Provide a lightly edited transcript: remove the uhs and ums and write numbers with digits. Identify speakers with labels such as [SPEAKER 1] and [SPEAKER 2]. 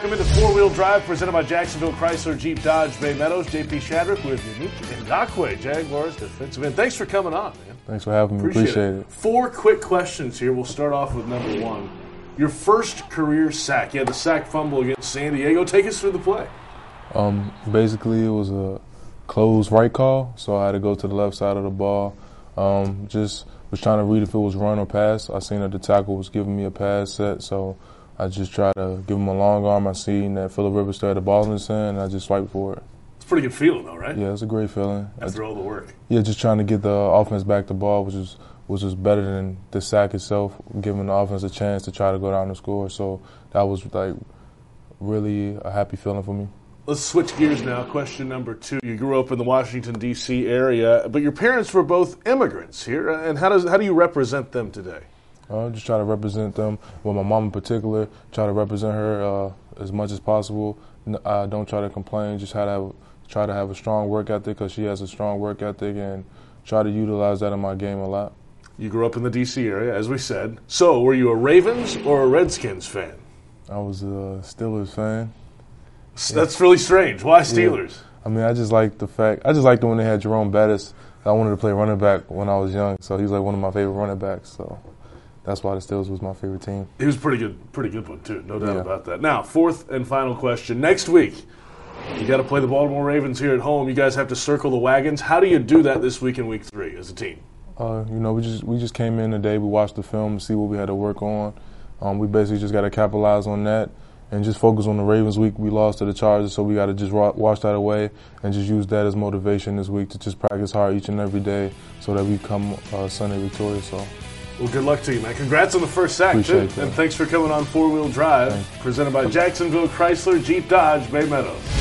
[SPEAKER 1] Welcome into Four Wheel Drive, presented by Jacksonville Chrysler Jeep Dodge Bay Meadows. JP Shadrick with Yannick Ngakoue, Jaguars defensive end. Thanks for coming on, man.
[SPEAKER 2] Thanks for having me. Appreciate it.
[SPEAKER 1] 4 quick questions here. We'll start off with number 1. Your first career sack. You had the sack fumble against San Diego. Take us through the play.
[SPEAKER 2] Basically, it was a closed right call, so I had to go to the left side of the ball. Just was trying to read if it was run or pass. I seen that the tackle was giving me a pass set, so I just tried to give him a long arm. I seen that Phillip Rivers still had the ball in his hand, and I just swiped for it.
[SPEAKER 1] It's a pretty good feeling, though, right?
[SPEAKER 2] Yeah, it's a great feeling.
[SPEAKER 1] After all the work.
[SPEAKER 2] Yeah, just trying to get the offense back the ball, which was better than the sack itself, giving the offense a chance to try to go down and score. So that was like really a happy feeling for me.
[SPEAKER 1] Let's switch gears now. Question number 2. You grew up in the Washington, D.C. area, but your parents were both immigrants here. And how do you represent them today?
[SPEAKER 2] Just try to represent them. Well, my mom in particular, try to represent her as much as possible. Don't try to complain. Just try to have a strong work ethic, because she has a strong work ethic, and try to utilize that in my game a lot.
[SPEAKER 1] You grew up in the D.C. area, as we said. So, were you a Ravens or a Redskins fan?
[SPEAKER 2] I was a Steelers fan.
[SPEAKER 1] That's really strange. Why Steelers?
[SPEAKER 2] Yeah. I mean, I just liked when they had Jerome Bettis. I wanted to play running back when I was young, so he's like one of my favorite running backs. So that's why the Steelers was my favorite team.
[SPEAKER 1] He was pretty good one too, no doubt about that. Now, 4th and final question. Next week, you got to play the Baltimore Ravens here at home. You guys have to circle the wagons. How do you do that this week in Week 3 as a team?
[SPEAKER 2] We just came in today. We watched the film to see what we had to work on. We basically just got to capitalize on that and just focus on the Ravens week. We lost to the Chargers, so we got to just wash that away and just use that as motivation this week to just practice hard each and every day so that we come Sunday victorious. So.
[SPEAKER 1] Well, good luck to you, man. Congrats on the first sack,
[SPEAKER 2] Appreciate
[SPEAKER 1] too. And thanks for coming on 4 Wheel Drive, presented by Jacksonville Chrysler Jeep Dodge Bay Meadows.